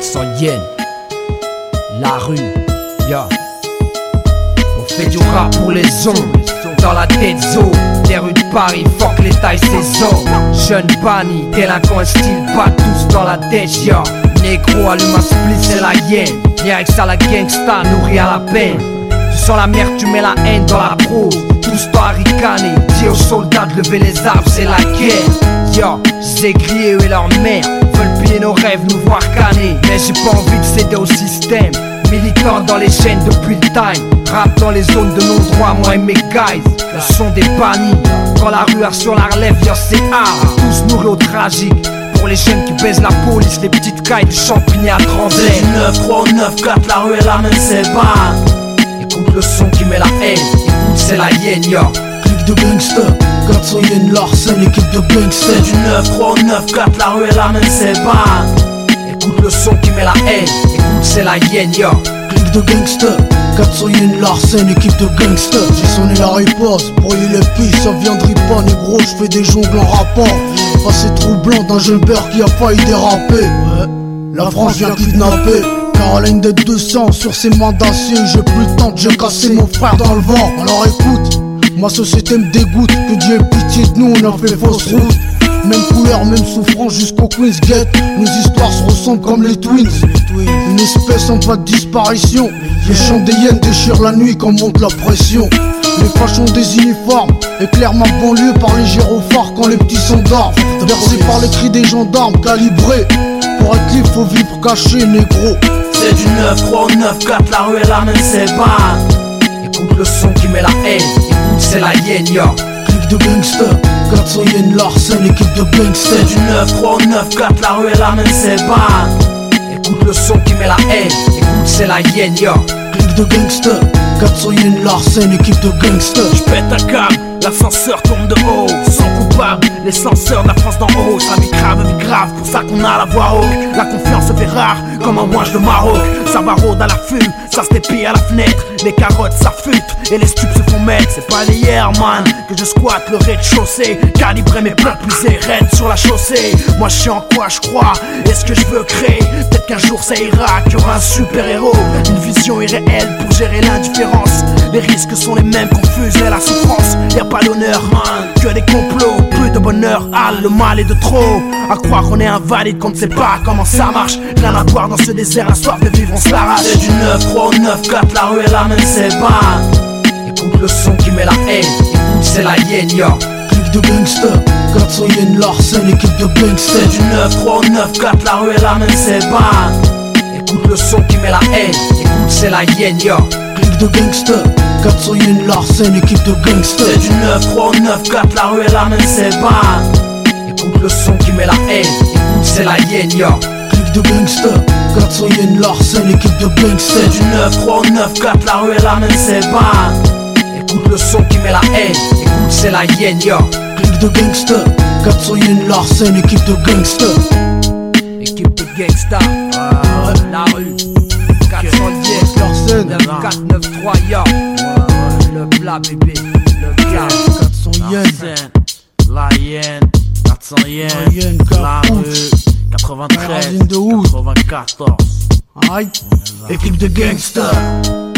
400 yens. La rue, ya. On fait du rap pour les ondes, dans la tête zo. Les rues de Paris, fuck l'État et ses hommes. Jeunes bannis, délinquants style, pas tous dans la tête, ya. Négro, allume un split, c'est la hyène. Viens avec ça la gangsta, nourri à la peine. Tu sens la merde, tu mets la haine dans la prose. Tous toi à ricaner, dis aux soldats de lever les armes, c'est la guerre. Yo, j'ai grillé eux et leur mère veulent piller nos rêves, nous voir canner. Mais j'ai pas envie de céder au système. Militant dans les chaînes depuis le time. Rap dans les zones de non-droit, moi et mes guys. Le son des bannis, quand la rue sur la relève, yo c'est hard. Tous nourris au tragique. Pour les jeunes qui baisent la police, les petites cailles du Champigny à Tremblay. C'est du 9, 3, 9, 4, la rue elle amène ses balles. Écoute le son qui met la haine, écoute c'est la hyène, yo. Clique de gangster, 400 yens Larsen, équipe de gangster. C'est du 9, 3, 9, 4, la rue elle amène ses balles. Écoute le son qui met la haine, écoute c'est la hyène, yo. Clique de gangster, 400 yens Larsen, équipe de gangster. J'ai sonné la riposte, brouillé les pistes, ça viendrait pas négro, j'fais des jongles en rapport. Passé troublant d'un jeune père qui a failli déraper. La France vient kidnapper Caroline de 200 sur ses mandations. J'ai plus le temps de j'ai cassé mon frère dans le vent. Alors écoute, ma société me dégoûte. Que Dieu ait pitié de nous, on a fait fausse route. Même couleur, même souffrance jusqu'au Queen's Gate. Nos histoires se ressemblent comme les Twins. Une espèce en voie de disparition. Les chants des hyènes déchirent la nuit quand monte la pression. Les fachons des uniformes éclairent ma banlieue par les gyrophares quand les petits s'endorment. Bercés par les cris des gendarmes calibrés. Pour être libre faut vivre caché négro. C'est du 9, 3, 9, 4, la rue elle amène ses balles. Écoute le son qui met la haine, écoute c'est la hyène, yo. Clique de gangster, 400 yens Larsen, équipe de gangster. C'est du 9, 3, 9, 4, la rue elle amène ses balles. Écoute le son qui met la haine, écoute c'est la hyène, yo. Clique de gangster, 400 yens Larsen, équipe de gangster. J'pète un câble, l'ascenseur tombe de haut. Sans coupable, les censeurs de la France d'en haut. Ça vie grave, pour ça qu'on a la voix haute. La confiance se fait rare, comme un ouange de Maroc. Ça va rôde à l'affût, ça se dépille à la fenêtre. Les carottes s'affûtent et les stupes se font mettre. C'est pas d'hier man, que je squatte le rez-de-chaussée. Calibrer mes blocs plus raides sur la chaussée. Moi je sais en quoi je crois, et ce que je veux créer. Peut-être qu'un jour ça ira, qu'il y aura un super héros. Une vision irréelle pour gérer l'indifférence. Les risques sont les mêmes, confuses et la souffrance. Y'a pas d'honneur, que des complots. Plus de bonheur, le mal est de trop. À croire qu'on est invalide, qu'on ne sait pas comment ça marche. Rien à voir dans ce désert, la soif de vivre on se l'arrache. C'est du 9, 3, 9, 4, la rue elle amène ses balles. Écoute le son qui met la haine, écoute c'est la hyène, yo. Clique de gangster, 400 yens Larsen, équipe de gangster. C'est du 9, 3, 9, 4, la rue elle amène ses balles. Écoute le son qui met la haine, écoute c'est la hyène, yo. Clique de gangster, 400 yens Larsen, équipe de gangster. C'est du 9, 3, 9, 4, la rue elle amène ses balles. Écoute le son qui met la haine, écoute c'est la hyène, yo. Clique de gangster, 400 yens Larsen, équipe de gangster. C'est du 9, 3, 9, 4, la rue elle amène ses balles. Écoute le son qui met la haine, écoute c'est la hyène, yo. Clique de gangster, 400 yens Larsen, équipe de gangster. Équipe de gangsta, la rue, 400 yens Larsen, 9493, yo. Le plat bébé, le gars, 400 yens. La hyène, 400 yens, la rue, 93, de 94. Aïe, équipe de gangster.